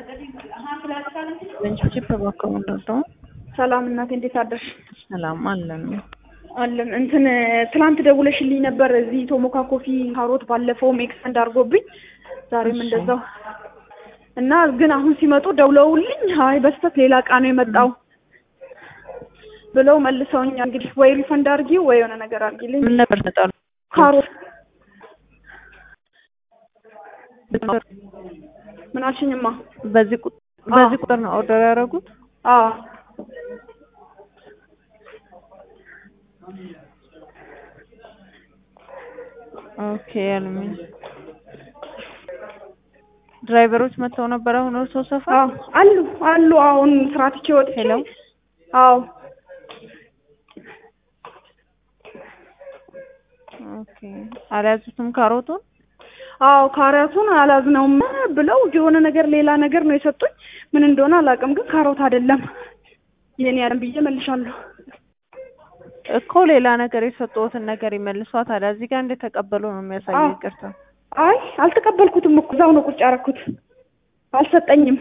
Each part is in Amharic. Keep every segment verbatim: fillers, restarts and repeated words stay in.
በእንጭጭ በባከው እንደው ሰላም እናቴ እንዴት አደርሽ? ሰላም አለን አለን እንትን ትላንት ደውለሽልኝ ነበር እዚህ ቶሞካ ኮፊ ካሮት ባለፈው ኤክስቴንድ አድርጎብኝ ዛሬም እንደዛው እና ግን አሁን ሲመጡ ደውለውልኝ አይ በስተት ሌላ እቃ ነው የመጣው ብለው መልሰውኛ እንግዲህ ወይ ሪፈንድ አድርጊው ወይ የሆነ ነገር አድርጊልኝ። ምን ነበር ተጣሉ? ካሮት ምን አልሽኝማ? በዚህ በዚህ ቁጥር ነው ኦርደር ያደረጉት? አዎ ኦኬ ያሉኝ ድራይቨሮች መተው ነበር አሁን እርሶ ሰፈር? አዎ አሉ አሉ አሁን ስራትቼ ወጥቼ ሄሎ አዎ ኦኬ አላዝቱም ካሮቱን? አዎ ካሮቱን አላዝነውም ብለው የሆነ ነገር ሌላ ነገር ነው የሰጡኝ ምን እንደሆነ አላውቅም ግን ካሮት አይደለም የኔ አይደለም ብዬ መልሻለሁ እኮ ሌላ ነገር የሰጡትን ነገር ይመልሷት አለ እዚህ ጋር እንደ ተቀበሉ ነው የሚያሳየው ይቅርታ አይ አልተቀበልኩትም እኮ እዛው ነው ቁጭ ያደረኩት አልሰጠኝም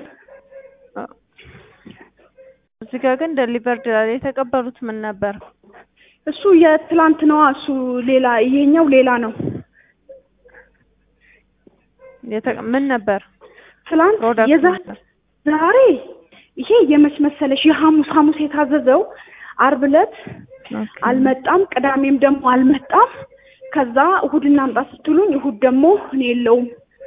እዚህ ጋር ግን ዴሊቨርድ ላይ የተቀበሉት ምን ነበር እሱ የትላንት ነው እሱ ሌላ ይሄኛው ሌላ ነው ምን ነበር ትላንት የዛሬ ይሄ የመች መሰለሽ የሐሙስ ሐሙስ የታዘዘው ዓርብ ዕለት አልመጣም ቅዳሜም ደግሞ አልመጣም ከዛ እሁድና አምጣ ስትሉኝ እሁድ ደግሞ እኔ የለውም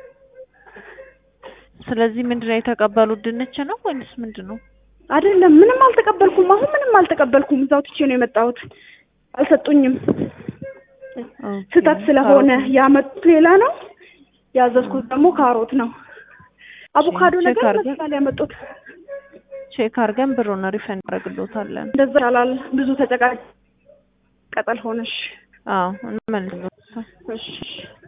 ስለዚህ ምንድነው የተቀበሉት ድንች ነው ወይስ ምንድነው አይደለም ምንም አልተቀበልኩም አሁን ምንም አልተቀበልኩም እዛው ትቼ ነው የመጣሁት አልሰጡኝም ስህተት ስለሆነ ያመጡት ሌላ ነው ያዘዝኩት ደግሞ ካሮት ነው አቮካዶ ነገር መስላል ያመጡት ቼክ አድርገን ብሩን ሪፈንድ አድርግሎታለን እንደዛ ያላል ብዙ ተጨቃጨ ቀጠል ሆነሽ አዎ እንመልስ እሺ